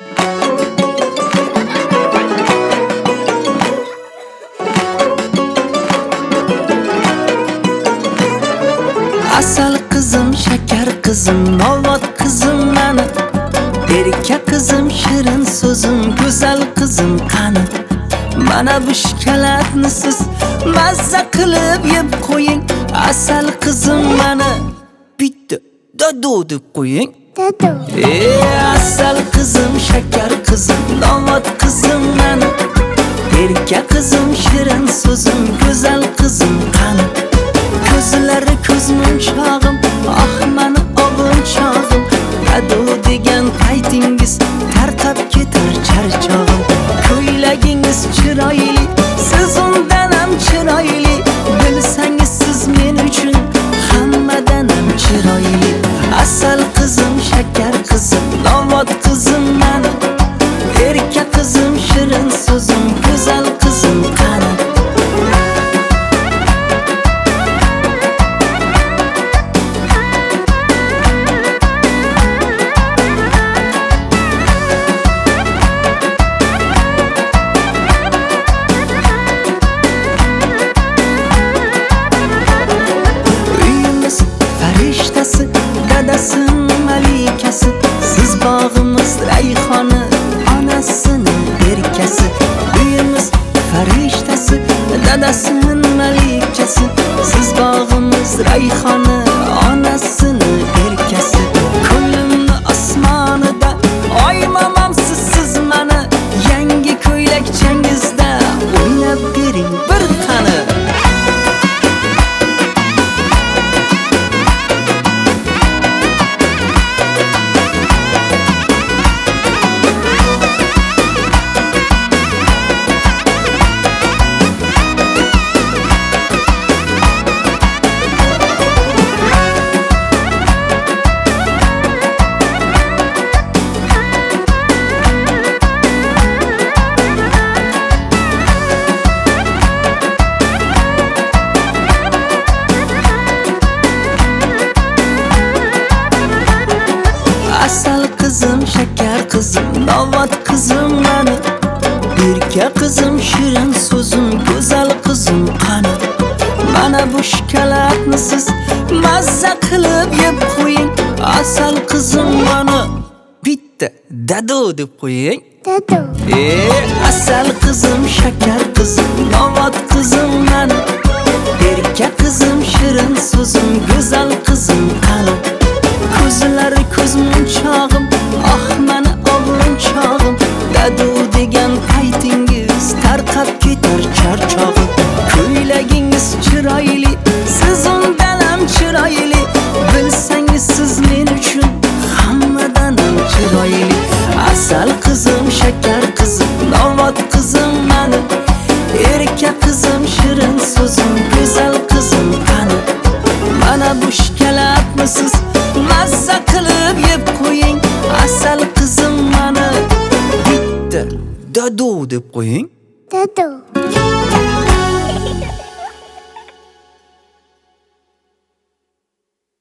Asal kızım, şeker kızım, novat kızım bana. Erkek kızım, şirin sözüm, güzel kızım qani. Mana bu şokoladni siz mazza qilib yeb qo'ying. Asal kızım bana. Bitta dadu deb qo'ying. Dadu. Asal kızım, şeker kızım, novat kızım bana. Erkek kızım, şirin sözüm, güzel kızım qani. Ko'zlari ko'zmun chog'im, ah mani obun chog'im. Dadu degan paytingiz tarqab ketar charchog'im. Ko'ylagingiz chiroyli, siz undan ham chiroyli. Bilsangiz siz men uchun hammadan ham chiroyli. Asal kızım, şeker kızım, novat kızım mani. Erkek kızım, şirin sözüm, güzel kızım qani. Uyimiz farishtasi, dadasining malikasi. Siz bog'imiz rayhoni, onasining erkasi. Uyimiz farishtasi, dadasining malikasi. Siz bog'imiz rayhoni, onasining erkasi. Ko'nglimni osmonida oymamoqsiz siz mani. Yangi ko'ylakchangizda o'ynab bering bir qani. Asal kızım, şeker kızım, novat kızım bana. Erkek kızım, şirin sözüm, güzel kızım qani. Mana bu şokoladni siz mazza qilib yeb qo'ying. Asal kızım bana. Bitta dadu deb qo'ying. Dadu. Asal kızım, şeker kızım, novat kızım bana. Erkek kızım, şirin sözüm, güzel kızım qani. Ko'zlari ko'zmun chog'im, ah mani obun chog'im. Dadu degan paytingiz tarqab ketar charchog'im. Ko'ylagingiz chiroyli, siz undan ham chiroyli. Bilsangiz siz men uchun hammadan ham chiroyli. Asal kızım, şeker kızım, novat kızım mani. Erkek kızım, şirin sözüm, güzel kızım qani. Mana bu şokoladni siz mazza qilib yeb qo'ying. Asal kızım mani. Bitta dadu deb qo'ying. Dadu.